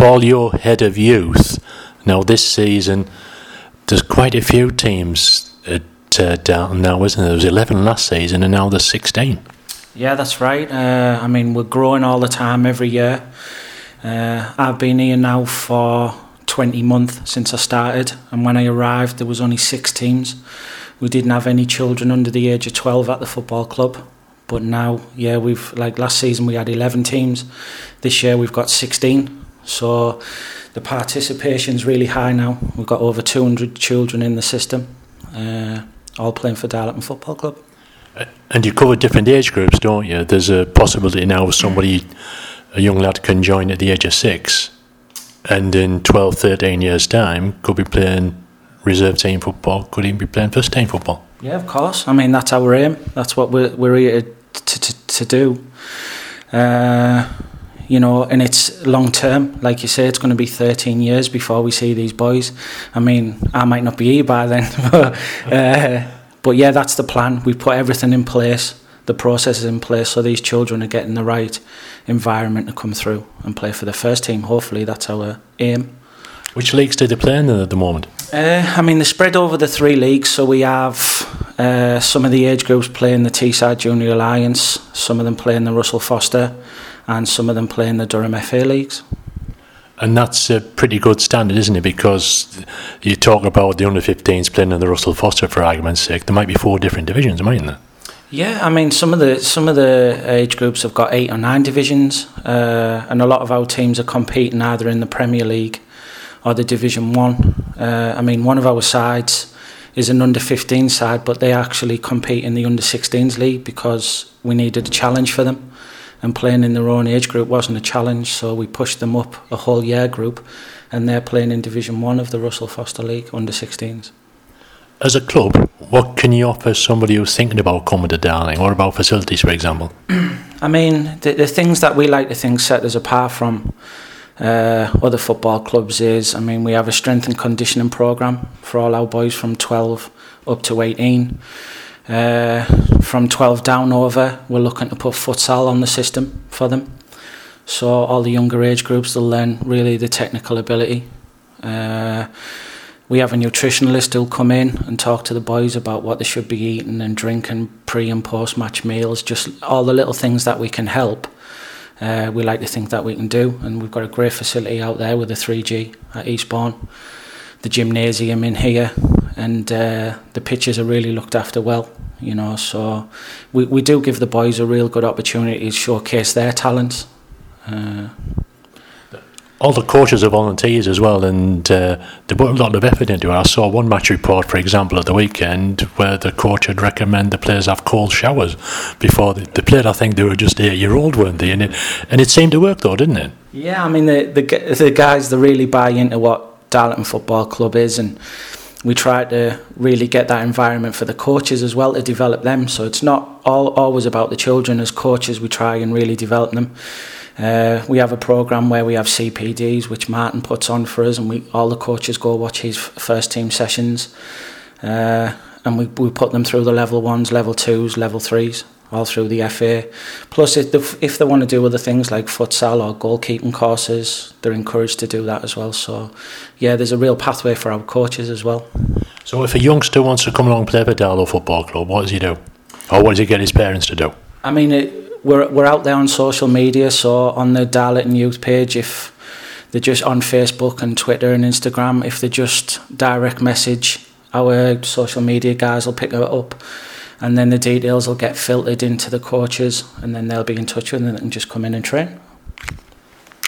Paul, you're head of youth. Now this season, there's quite a few teams at Darlington now, isn't there? There was 11 last season and now there's 16. Yeah, that's right. We're growing all the time every year. I've been here now for 20 months since I started, and when I arrived there was only 6 teams. We didn't have any children under the age of 12 at the football club, but now, we've, like last season we had 11 teams. This year we've got 16, so the participation's really high now. We've got over 200 children in the system, all playing for Darlington Football Club. And you cover different age groups, don't you? There's a possibility now a young lad can join at the age of 6 and in 12, 13 years' time could be playing reserve team football, could even be playing first team football. Yeah, of course. I mean, that's our aim. That's what we're here to do. And it's long term. Like you say, it's going to be 13 years before we see these boys. I mean, I might not be here by then. But yeah, that's the plan. We've put everything in place, the processes in place, so these children are getting the right environment to come through and play for the first team. Hopefully, that's our aim. Which leagues do they play in at the moment? They're spread over the 3 leagues, so we have some of the age groups playing the Teesside Junior Alliance, some of them playing the Russell Foster, and some of them playing the Durham FA leagues. And that's a pretty good standard, isn't it? Because you talk about the under-15s playing in the Russell Foster, for argument's sake. There might be 4 different divisions, mightn't there? Yeah, I mean, some of the age groups have got 8 or 9 divisions, and a lot of our teams are competing either in the Premier League or the Division 1. One of our sides is an under-15 side, but they actually compete in the under-16s league because we needed a challenge for them. And playing in their own age group wasn't a challenge, so we pushed them up a whole year group, and they're playing in Division 1 of the Russell Foster League, under-16s. As a club, what can you offer somebody who's thinking about coming to Darling, or about facilities, for example? The things that we like to think set us apart from other football clubs is, we have a strength and conditioning programme for all our boys from 12 up to 18. From 12 down over, we're looking to put futsal on the system for them. So all the younger age groups will learn really the technical ability. We have a nutritionalist who'll come in and talk to the boys about what they should be eating and drinking pre and post match meals, just all the little things that we can help. We like to think that we can do, and we've got a great facility out there with the 3G at Eastbourne, the gymnasium in here, and the pitches are really looked after well. So we do give the boys a real good opportunity to showcase their talents. All the coaches are volunteers as well, and they put a lot of effort into it. I saw one match report, for example, at the weekend where the coach had recommended the players have cold showers before they played. I think they were just 8-year-old, weren't they? And it seemed to work though, didn't it? Yeah, the guys, they really buy into what Darlington Football Club is, and we try to really get that environment for the coaches as well to develop them. So it's not always about the children. As coaches, we try and really develop them. We have a programme where we have CPDs, which Martin puts on for us, and all the coaches go watch his first team sessions. And we put them through the level 1s, level 2s, level 3s, all through the FA. Plus, if they want to do other things like futsal or goalkeeping courses, they're encouraged to do that as well. So, yeah, there's a real pathway for our coaches as well. So if a youngster wants to come along and play for Darlow Football Club, what does he do? Or what does he get his parents to do? We're out there on social media, so on the Darlington Youth page, if they're just on Facebook and Twitter and Instagram, if they just direct message, our social media guys will pick it up, and then the details will get filtered into the coaches, and then they'll be in touch with them and just come in and train.